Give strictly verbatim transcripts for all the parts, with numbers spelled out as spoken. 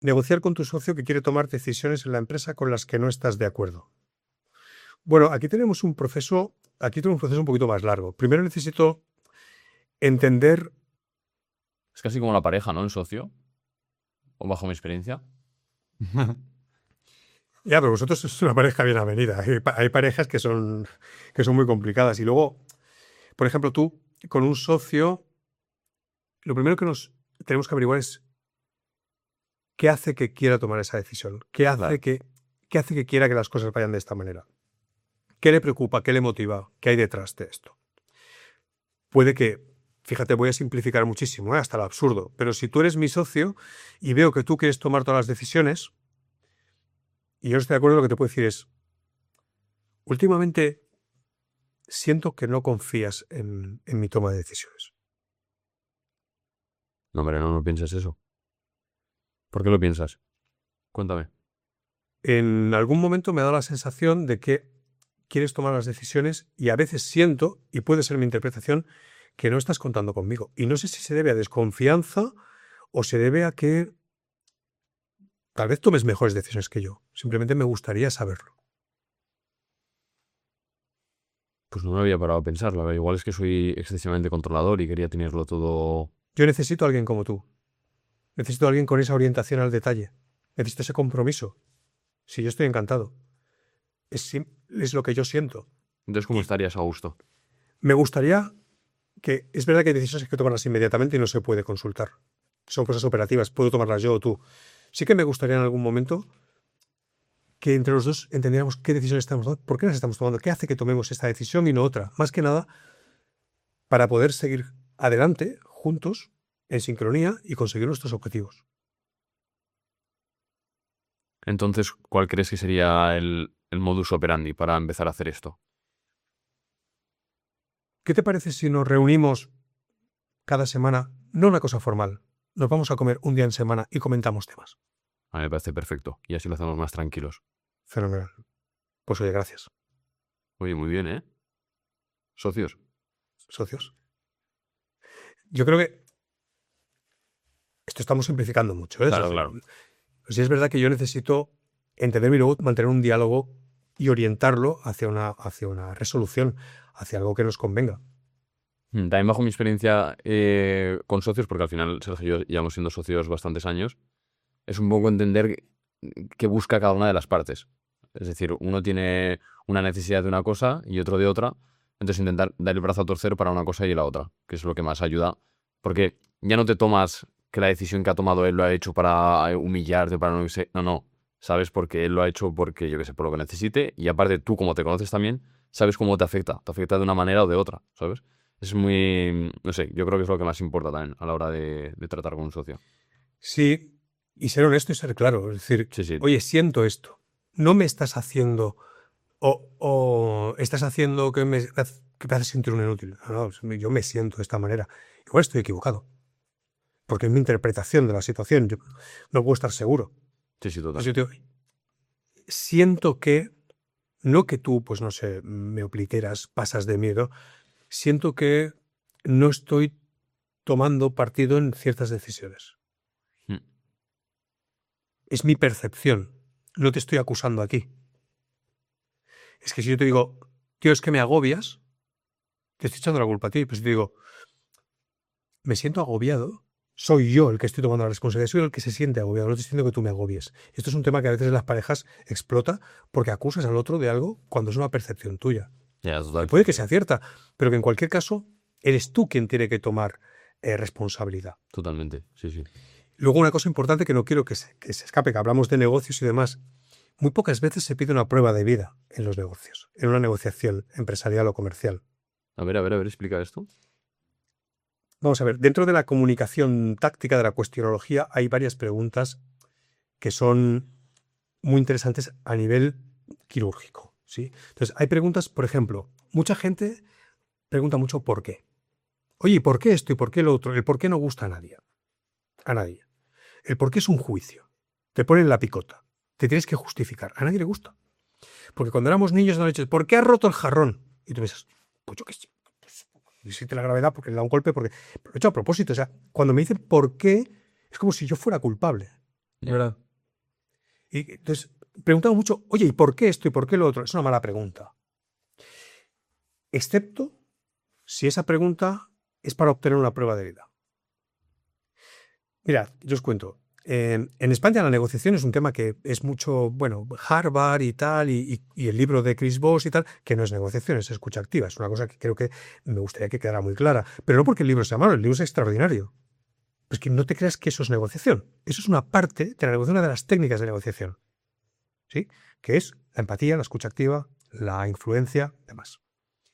negociar con tu socio que quiere tomar decisiones en la empresa con las que no estás de acuerdo. Bueno, aquí tenemos un proceso, aquí tenemos un proceso un poquito más largo. Primero necesito entender... Es casi como la pareja, ¿no? El socio. O bajo mi experiencia. Ya, pero vosotros sois una pareja bien avenida. Hay, hay parejas que son, que son muy complicadas. Y luego, por ejemplo, tú con un socio, lo primero que nos tenemos que averiguar es qué hace que quiera tomar esa decisión. ¿Qué hace, Claro. que, qué hace que quiera que las cosas vayan de esta manera? ¿Qué le preocupa? ¿Qué le motiva? ¿Qué hay detrás de esto? Puede que, fíjate, voy a simplificar muchísimo, ¿eh? Hasta lo absurdo, pero si tú eres mi socio y veo que tú quieres tomar todas las decisiones, y yo no estoy de acuerdo, lo que te puedo decir es, últimamente siento que no confías en, en mi toma de decisiones. No, hombre, no, no pienses eso. ¿Por qué lo piensas? Cuéntame. En algún momento me ha dado la sensación de que quieres tomar las decisiones y a veces siento, y puede ser mi interpretación, que no estás contando conmigo. Y no sé si se debe a desconfianza o se debe a que tal vez tomes mejores decisiones que yo. Simplemente me gustaría saberlo. Pues no me había parado a pensarlo. Igual es que soy excesivamente controlador y quería tenerlo todo... Yo necesito a alguien como tú. Necesito a alguien con esa orientación al detalle. Necesito ese compromiso. Sí, yo estoy encantado. Es, sim- es lo que yo siento. Entonces, ¿cómo Y estarías a gusto? me gustaría que... Es verdad que hay decisiones que hay que tomarlas inmediatamente y no se puede consultar. Son cosas operativas. Puedo tomarlas yo o tú. Sí que me gustaría en algún momento que entre los dos entendiéramos qué decisiones estamos tomando, por qué las estamos tomando, qué hace que tomemos esta decisión y no otra. Más que nada, para poder seguir adelante juntos, en sincronía y conseguir nuestros objetivos. Entonces, ¿cuál crees que sería el, el modus operandi para empezar a hacer esto? ¿Qué te parece si nos reunimos cada semana? No una cosa formal. Nos vamos a comer un día en semana y comentamos temas. A mí me parece perfecto. Y así lo hacemos más tranquilos. Fenomenal. Pues oye, gracias. Oye, muy bien, ¿eh? Socios. Socios. Yo creo que esto estamos simplificando mucho, ¿eh? Claro, Eso sí. claro. Pues sí es verdad que yo necesito entender y luego mantener un diálogo y orientarlo hacia una, hacia una resolución, hacia algo que nos convenga. Mm, También bajo mi experiencia eh, con socios, porque al final Sergio y yo llevamos siendo socios bastantes años, es un poco entender qué busca cada una de las partes. Es decir, uno tiene una necesidad de una cosa y otro de otra, entonces intentar dar el brazo a torcer para una cosa y la otra, que es lo que más ayuda, porque ya no te tomas que la decisión que ha tomado él lo ha hecho para humillarte, para no sé, no, no, sabes porque él lo ha hecho porque yo qué sé, por lo que necesite, y aparte tú, como te conoces también, sabes cómo te afecta, te afecta de una manera o de otra, ¿sabes? Es muy, no sé, yo creo que es lo que más importa también a la hora de, de tratar con un socio. Sí, y ser honesto y ser claro. Es decir, Sí, sí, oye, siento esto. No me estás haciendo o, o estás haciendo que me, que me hace sentir un inútil. No, no, yo me siento de esta manera. Igual estoy equivocado. Porque es mi interpretación de la situación. Yo no puedo estar seguro. sí, sí, total. Entonces yo te digo, siento que, no que tú, pues no sé, me obliteras, pasas de miedo, siento que no estoy tomando partido en ciertas decisiones. Mm. Es mi percepción. No te estoy acusando aquí. Es que si yo te digo, tío, es que me agobias, te estoy echando la culpa a ti. Pues te digo, me siento agobiado. Soy yo el que estoy tomando la responsabilidad. Soy el que se siente agobiado. No te estoy diciendo que tú me agobies. Esto es un tema que a veces en las parejas explota porque acusas al otro de algo cuando es una percepción tuya. Ya, Que total. puede que sea cierta, pero que en cualquier caso eres tú quien tiene que tomar eh, responsabilidad. Totalmente, sí, sí. Luego una cosa importante que no quiero que se, que se escape, que hablamos de negocios y demás. Muy pocas veces se pide una prueba de vida en los negocios, en una negociación empresarial o comercial. A ver, a ver, a ver, explica esto. Vamos a ver, dentro de la comunicación táctica, de la cuestionología, hay varias preguntas que son muy interesantes a nivel quirúrgico, ¿sí? Entonces, hay preguntas, por ejemplo, mucha gente pregunta mucho por qué. Oye, ¿y por qué esto y por qué lo otro? El por qué no gusta a nadie. A nadie. El por qué es un juicio. Te ponen la picota. Te tienes que justificar. A nadie le gusta. Porque cuando éramos niños nos dices, ¿por qué has roto el jarrón? Y tú piensas, pues yo qué sé. Existe la gravedad porque le da un golpe, porque pero lo he hecho a propósito. O sea, cuando me dicen por qué, es como si yo fuera culpable. De verdad. Y entonces, preguntamos mucho, oye, ¿y por qué esto y por qué lo otro? Es una mala pregunta. Excepto si esa pregunta es para obtener una prueba de vida. Mirad, yo os cuento. Eh, en España la negociación es un tema que es mucho, bueno, Harvard y tal, y, y, y el libro de Chris Voss y tal, que no es negociación, es escucha activa. Es una cosa que creo que me gustaría que quedara muy clara. Pero no porque el libro sea malo, el libro es extraordinario. Pues que no te creas que eso es negociación. Eso es una parte de la negociación, una de las técnicas de negociación. ¿Sí? Que es la empatía, la escucha activa, la influencia, demás.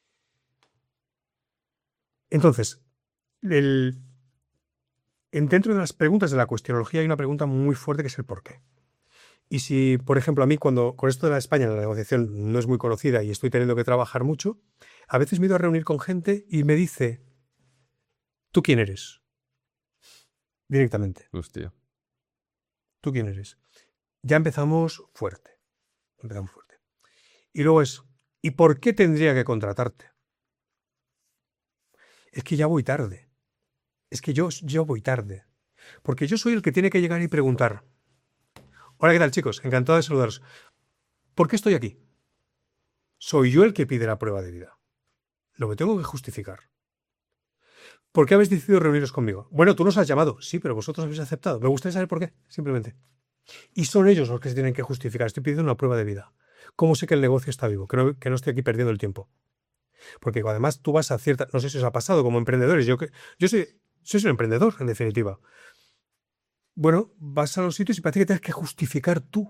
Entonces, el... dentro de las preguntas de la cuestionología hay una pregunta muy fuerte que es el por qué. Y si, por ejemplo, a mí cuando con esto de la España la negociación no es muy conocida y estoy teniendo que trabajar mucho, a veces me he ido a reunir con gente y me dice, ¿tú quién eres? Directamente. Hostia. ¿Tú quién eres? Ya empezamos fuerte. Empezamos fuerte. Y luego es, ¿y por qué tendría que contratarte? Es que ya voy tarde. Es que yo, yo voy tarde. Porque yo soy el que tiene que llegar y preguntar. Hola, ¿qué tal, chicos? Encantado de saludaros. ¿Por qué estoy aquí? Soy yo el que pide la prueba de vida. Lo que tengo que justificar. ¿Por qué habéis decidido reuniros conmigo? Bueno, tú nos has llamado. Sí, pero vosotros habéis aceptado. Me gustaría saber por qué, simplemente. Y son ellos los que se tienen que justificar. Estoy pidiendo una prueba de vida. ¿Cómo sé que el negocio está vivo? Que no, que no estoy aquí perdiendo el tiempo. Porque además tú vas a cierta... No sé si os ha pasado como emprendedores. Yo, que, yo soy, soy un emprendedor, en definitiva. Bueno, vas a los sitios y parece que tienes que justificar tú.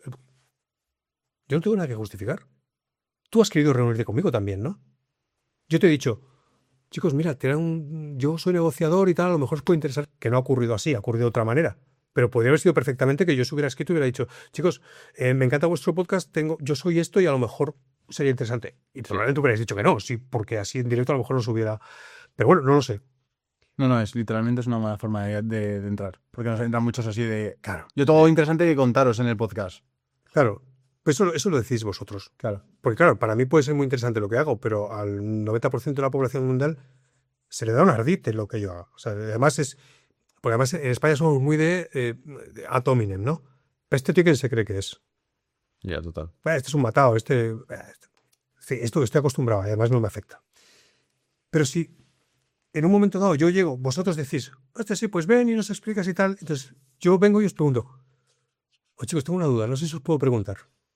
Yo no tengo nada que justificar. Tú has querido reunirte conmigo también, ¿no? Yo te he dicho, chicos, mira, un... yo soy negociador y tal, a lo mejor os puede interesar, que no ha ocurrido así, ha ocurrido de otra manera. Pero podría haber sido perfectamente que yo se hubiera escrito y hubiera dicho, chicos, eh, me encanta vuestro podcast, tengo, yo soy esto y a lo mejor sería interesante. Y probablemente hubierais dicho que no, sí, porque así en directo a lo mejor no se hubiera... Pero bueno, no lo sé. No, no, es literalmente es una mala forma de, de, de entrar. Porque nos entran muchos así de... Claro, yo tengo interesante que contaros en el podcast. Claro, pues eso, eso lo decís vosotros. Claro. Porque claro, para mí puede ser muy interesante lo que hago, pero al noventa por ciento de la población mundial se le da un ardite lo que yo hago. O sea, además es... Porque además en España somos muy de, eh, de ad hominem, ¿no? ¿Este tío quién se cree que es? Ya, yeah, total. Este es un matado, este... Sí, esto estoy acostumbrado, además no me afecta. Pero si en un momento dado yo llego, vosotros decís, este sí, pues ven y nos explicas y tal. Entonces yo vengo y os pregunto, oye chicos, tengo una duda, no sé si os puedo preguntar.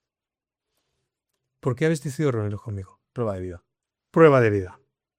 ¿Por qué habéis decidido reuniros conmigo? Prueba de vida. Prueba de vida.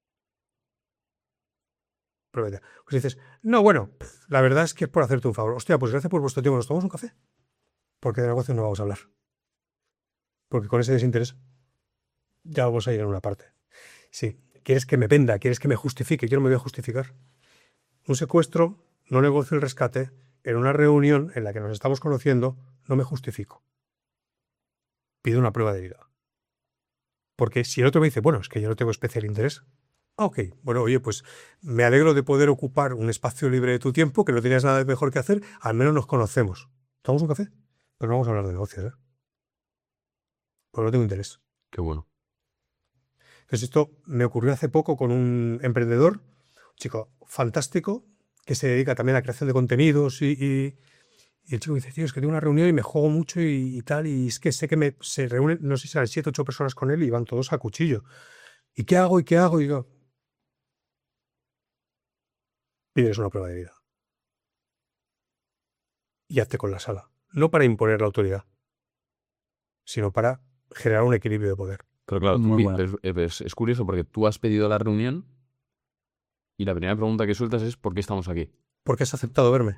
Prueba de vida. Pues dices, no, bueno, la verdad es que es por hacerte un favor. Hostia, pues gracias por vuestro tiempo, ¿nos tomamos un café? Porque de negocio no vamos a hablar. Porque con ese desinterés ya vamos a ir en una parte. Sí, quieres que me venda, quieres que me justifique, yo no me voy a justificar. Un secuestro, no negocio el rescate, en una reunión en la que nos estamos conociendo, no me justifico. Pido una prueba de vida. Porque si el otro me dice, bueno, es que yo no tengo especial interés. Ah, ok, bueno, oye, pues me alegro de poder ocupar un espacio libre de tu tiempo, que no tenías nada mejor que hacer, al menos nos conocemos. ¿Tomamos un café? Pero no vamos a hablar de negocios, ¿eh? Porque no tengo interés. Qué bueno. Entonces esto me ocurrió hace poco con un emprendedor, un chico fantástico, que se dedica también a la creación de contenidos y, y, y el chico me dice, tío, es que tengo una reunión y me juego mucho y, y tal, y es que sé que me, se reúnen, no sé si eran siete, ocho personas con él y van todos a cuchillo. ¿Y qué hago? ¿Y qué hago? Y digo, pides una prueba de vida. Y hazte con la sala. No para imponer la autoridad, sino para generar un equilibrio de poder. Pero claro, Muy tú, bueno. es, es, es curioso porque tú has pedido la reunión y la primera pregunta que sueltas es ¿por qué estamos aquí? ¿Por qué has aceptado verme?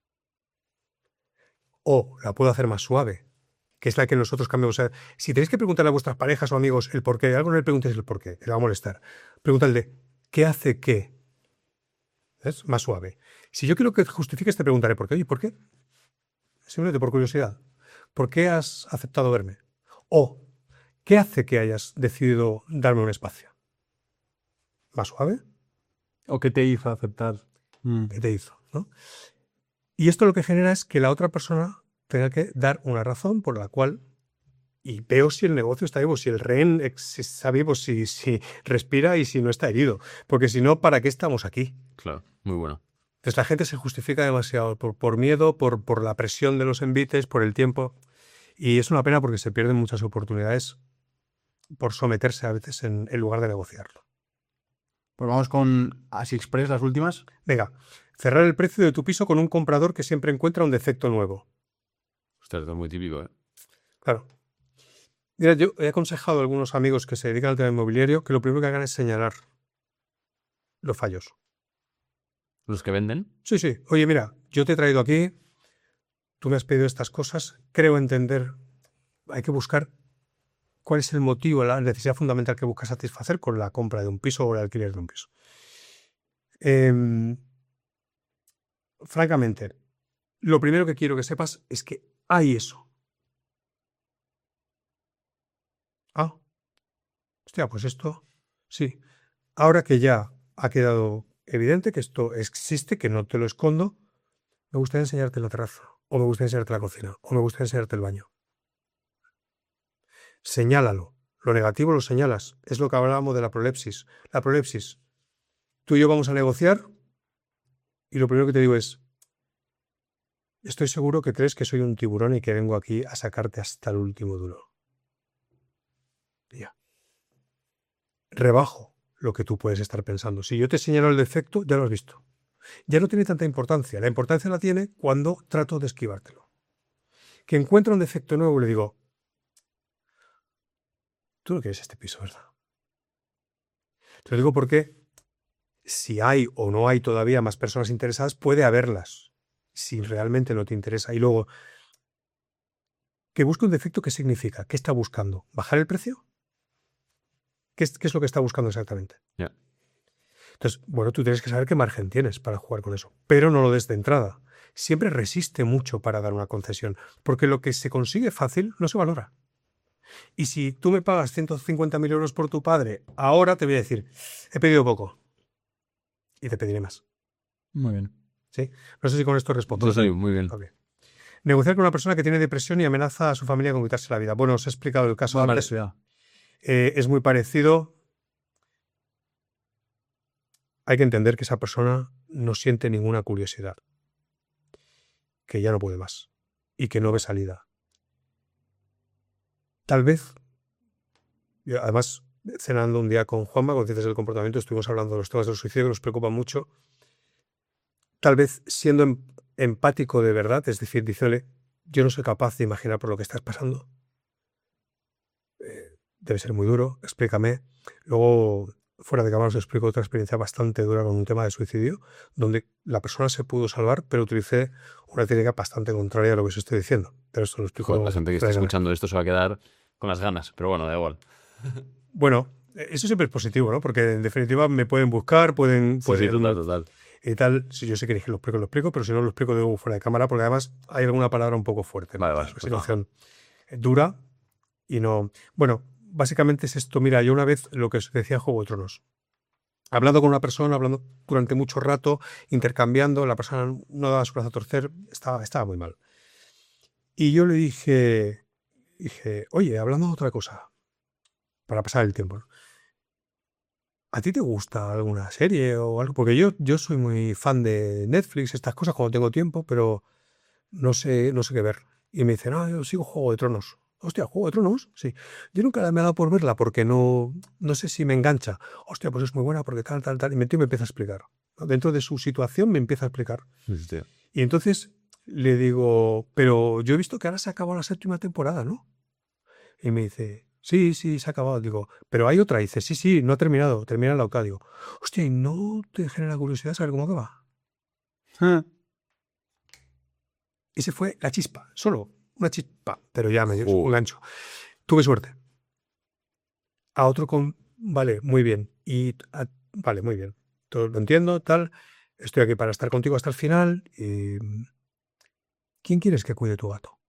O la puedo hacer más suave, que es la que nosotros cambiamos. O sea, si tenéis que preguntarle a vuestras parejas o amigos el por qué, algo no le preguntéis el por qué, le va a molestar. Pregúntale, ¿qué hace qué? ¿Es más suave? Si yo quiero que justifiques, te preguntaré por qué. Oye, ¿por qué? Simplemente por curiosidad. ¿Por qué has aceptado verme? O, ¿qué hace que hayas decidido darme un espacio? ¿Más suave? ¿O qué te hizo aceptar? Mm. ¿Qué te hizo? ¿No? Y esto lo que genera es que la otra persona tenga que dar una razón por la cual, y veo si el negocio está vivo, si el rehén está vivo, si, si respira y si no está herido. Porque si no, ¿para qué estamos aquí? Claro, muy bueno. Entonces la gente se justifica demasiado por, por miedo, por, por la presión de los envites, por el tiempo. Y es una pena porque se pierden muchas oportunidades por someterse a veces en, en lugar de negociarlo. Pues vamos con AsiExpress, las últimas. Venga, cerrar el precio de tu piso con un comprador que siempre encuentra un defecto nuevo. Ostras, esto es muy típico, ¿eh? Claro. Mira, yo he aconsejado a algunos amigos que se dedican al tema inmobiliario que lo primero que hagan es señalar los fallos. Los que venden. Sí, sí. Oye, mira, yo te he traído aquí, tú me has pedido estas cosas, creo entender, hay que buscar cuál es el motivo, la necesidad fundamental que buscas satisfacer con la compra de un piso o el alquiler de un piso. Eh, francamente, lo primero que quiero que sepas es que hay eso. Ah, hostia, pues esto, sí. Ahora que ya ha quedado evidente que esto existe, que no te lo escondo, me gustaría enseñarte la terraza, o me gustaría enseñarte la cocina, o me gustaría enseñarte el baño. Señálalo. Lo negativo lo señalas. Es lo que hablábamos de la prolepsis. La prolepsis. Tú y yo vamos a negociar y lo primero que te digo es, estoy seguro que crees que soy un tiburón y que vengo aquí a sacarte hasta el último duro. Ya. Rebajo lo que tú puedes estar pensando. Si yo te señalo el defecto, ya lo has visto. Ya no tiene tanta importancia. La importancia la tiene cuando trato de esquivártelo. Que encuentro un defecto nuevo y le digo, tú no quieres este piso, ¿verdad? Te lo digo porque si hay o no hay todavía más personas interesadas, puede haberlas. Si realmente no te interesa. Y luego, que busque un defecto, ¿qué significa? ¿Qué está buscando? ¿Bajar el precio? ¿Qué es, qué es lo que está buscando exactamente? Ya. Entonces, bueno, tú tienes que saber qué margen tienes para jugar con eso. Pero no lo des de entrada. Siempre resiste mucho para dar una concesión. Porque lo que se consigue fácil no se valora. Y si tú me pagas ciento cincuenta mil euros por tu padre, ahora te voy a decir, he pedido poco. Y te pediré más. Muy bien. ¿Sí? No sé si con esto respondo. Sí, muy bien. Okay. Negociar con una persona que tiene depresión y amenaza a su familia con quitarse la vida. Bueno, os he explicado el caso Vale, antes. ya. Eh, es muy parecido. Hay que entender que esa persona no siente ninguna curiosidad. Que ya no puede más. Y que no ve salida. Tal vez, yo, además, cenando un día con Juanma, con Ciencias del Comportamiento, estuvimos hablando de los temas del suicidio que nos preocupan mucho. Tal vez siendo em, empático de verdad, es decir, diciéndole, yo no soy capaz de imaginar por lo que estás pasando. Eh, debe ser muy duro, explícame. Luego, fuera de cámara, os explico otra experiencia bastante dura con un tema de suicidio, donde la persona se pudo salvar, pero utilicé una técnica bastante contraria a lo que os estoy diciendo. Pero esto lo explico. Joder, la gente que está escuchando esto se va a quedar con las ganas, pero bueno, da igual. Bueno, eso siempre es positivo, ¿no? Porque en definitiva me pueden buscar, pueden... Sí, pueden sí, total, total. Y tal, si yo sé que lo explico, lo explico, pero si no lo explico de fuera de cámara, porque además hay alguna palabra un poco fuerte. Vale, vale, es una pues situación no. dura y no... Bueno, básicamente es esto. Mira, yo una vez, lo que os decía Juego de Tronos, hablando con una persona, hablando durante mucho rato, intercambiando, la persona no daba su brazo a torcer, estaba, estaba muy mal. Y yo le dije, dije, oye, hablando de otra cosa, para pasar el tiempo, ¿no? ¿A ti te gusta alguna serie o algo? Porque yo, yo soy muy fan de Netflix, estas cosas cuando tengo tiempo, pero no sé, no sé qué ver. Y me dice, no, yo sigo Juego de Tronos. Hostia, ¿Juego de Tronos? Sí. Yo nunca me he dado por verla porque no, no sé si me engancha. Hostia, pues es muy buena porque tal, tal, tal. Y me, tío me empieza a explicar. Dentro de su situación me empieza a explicar. Hostia. Y entonces le digo, pero yo he visto que ahora se ha acabado la séptima temporada, ¿no? Y me dice, sí, sí, se ha acabado. Digo, pero hay otra. Y dice, sí, sí, no ha terminado, termina la octava. Digo, hostia, ¿y no te genera curiosidad saber cómo acaba? Ah. Ese fue la chispa, solo una chispa, pero ya me dio Uh. un gancho. Tuve suerte. A otro con, vale, muy bien. Y, a, vale, muy bien. Todo lo entiendo, tal. Estoy aquí para estar contigo hasta el final. Y, ¿quién quieres que cuide tu gato?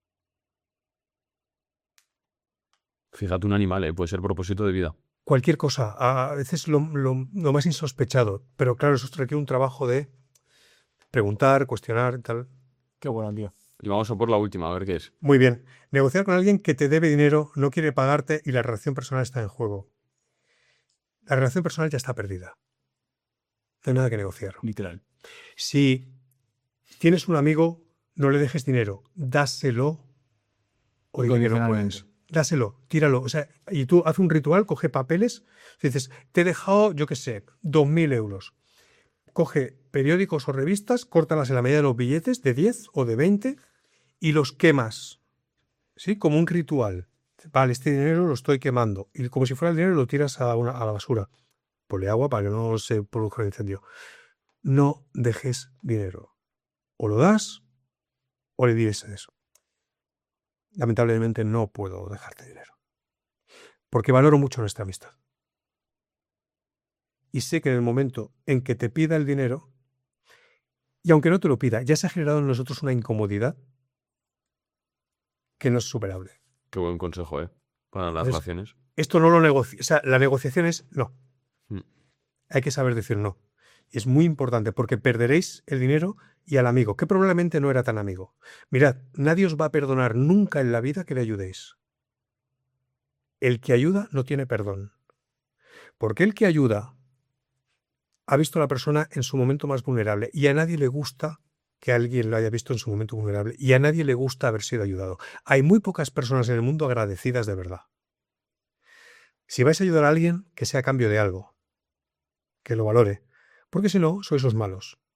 Fíjate, un animal, ¿eh? Puede ser propósito de vida. Cualquier cosa. A veces lo, lo, lo más insospechado. Pero claro, eso requiere un trabajo de preguntar, cuestionar, tal. Qué bueno, tío. Y vamos a por la última, a ver qué es. Muy bien. Negociar con alguien que te debe dinero, no quiere pagarte y la relación personal está en juego. La relación personal ya está perdida. No hay nada que negociar. Literal. Si tienes un amigo, no le dejes dinero, dáselo. Oye, que no puedes. Dáselo, tíralo. O sea, y tú haz un ritual, coge papeles, dices, te he dejado, yo qué sé, dos mil euros. Coge periódicos o revistas, córtalas en la medida de los billetes, de diez o de veinte, y los quemas. ¿Sí? Como un ritual. Vale, este dinero lo estoy quemando. Y como si fuera el dinero, lo tiras a, una, a la basura. Ponle agua para que no se produzca el incendio. No dejes dinero. O lo das, o le dices eso. Lamentablemente no puedo dejarte dinero. Porque valoro mucho nuestra amistad. Y sé que en el momento en que te pida el dinero, y aunque no te lo pida, ya se ha generado en nosotros una incomodidad que no es superable. Qué buen consejo, ¿eh? Para las Entonces, relaciones. Esto no lo negocia. O sea, la negociación es no. Mm. Hay que saber decir no. Es muy importante porque perderéis el dinero y al amigo, que probablemente no era tan amigo. Mirad, nadie os va a perdonar nunca en la vida que le ayudéis. El que ayuda no tiene perdón. Porque el que ayuda ha visto a la persona en su momento más vulnerable y a nadie le gusta que alguien lo haya visto en su momento vulnerable y a nadie le gusta haber sido ayudado. Hay muy pocas personas en el mundo agradecidas de verdad. Si vais a ayudar a alguien, que sea a cambio de algo, que lo valore, porque si no, sois los malos.